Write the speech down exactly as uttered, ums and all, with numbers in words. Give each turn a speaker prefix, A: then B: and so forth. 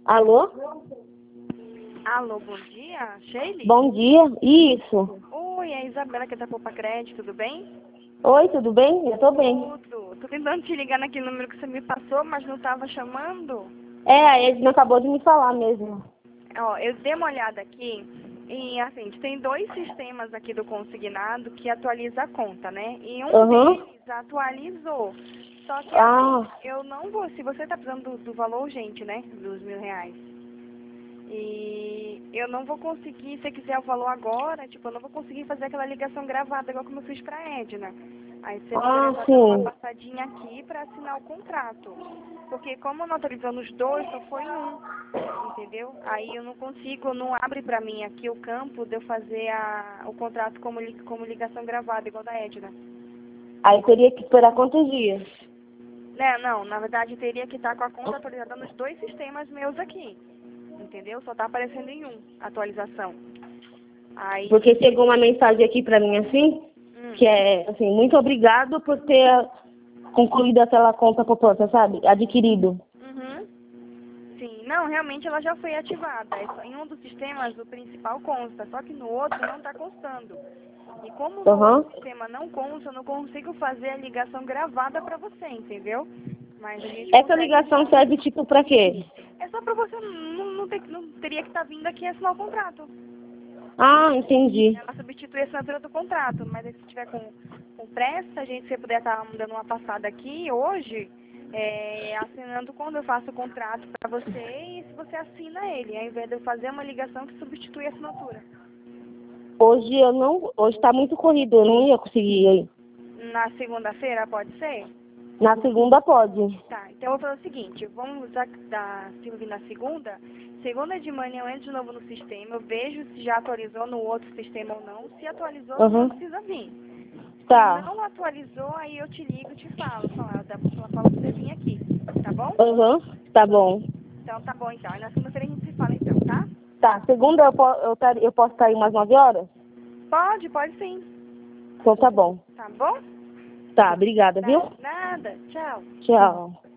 A: Alô?
B: Alô, bom dia, Sheila?
A: Bom dia, isso.
B: Oi, é a Isabela que é da Poupa Crédito, tudo bem?
A: Oi, tudo bem? Eu tô bem.
B: Tudo. Tô tentando te ligar naquele número que você me passou, mas não tava chamando.
A: É, a Edna acabou de me falar mesmo.
B: Ó, eu dei uma olhada aqui e, assim, a gente tem dois sistemas aqui do consignado que atualiza a conta, né? E um
A: Aham.
B: deles atualizou. Só que,
A: Ah,
B: assim, eu não vou... Se você tá precisando do, do valor urgente, né? Dos mil reais. E eu não vou conseguir, se você quiser o valor agora, tipo, eu não vou conseguir fazer aquela ligação gravada igual como eu fiz pra Edna. Aí você poderia
A: ah,
B: estar dando uma
A: sim.
B: passadinha aqui pra assinar o contrato. Porque como eu não autorizando os dois, só foi um, entendeu? Aí eu não consigo, não abre pra mim aqui o campo de eu fazer a, o contrato como, li- como ligação gravada, igual da Edna.
A: Aí teria que esperar quantos dias?
B: Né, não, na verdade teria que estar com a conta atualizada nos dois sistemas meus aqui. Entendeu? Só tá aparecendo em um, atualização. Aí,
A: Porque chegou uma mensagem aqui pra mim assim,
B: hum,
A: que é assim, muito obrigado por ter concluído aquela conta poupança, sabe? Adquirido.
B: uhum, sim, não, realmente ela já foi ativada. É só- Em um dos sistemas o principal consta, só que no outro não está constando. E como no
A: Aham.
B: outro sistema não consta, eu não consigo fazer a ligação gravada para você, entendeu? Mas a gente
A: Essa
B: consegue
A: ligação
B: só.
A: serve tipo pra quê?
B: É só para você não, não, ter, não teria que estar vindo aqui assinar o contrato.
A: Ah, entendi.
B: Ela substitui a assinatura do contrato, mas aí se tiver com, com pressa, a gente, se puder estar dando uma passada aqui hoje, é, assinando quando eu faço o contrato para você e se você assina ele, ao invés de eu fazer uma ligação que substitui a assinatura.
A: Hoje eu não. Hoje tá muito corrido, eu não ia conseguir ir.
B: Na segunda-feira, pode ser?
A: Na segunda pode.
B: Tá, então eu vou fazer o seguinte, vamos já da Silvia na segunda, segunda de manhã eu entro de novo no sistema, eu vejo se já atualizou no outro sistema ou não, se atualizou você não
A: Aham.
B: precisa vir. Se
A: Tá.
B: não atualizou, aí eu te ligo e te falo. Falar, da bússola fala pra você vir aqui. Tá bom?
A: Aham. Tá bom.
B: Então tá bom então. Aí na segunda-feira a gente se fala então, tá?
A: Tá. Segunda eu, po eu, tar eu posso estar aí umas nove horas?
B: Pode, pode sim.
A: Então tá bom.
B: Tá bom?
A: Tá, obrigada, viu?
B: Tá, nada. Tchau.
A: Tchau.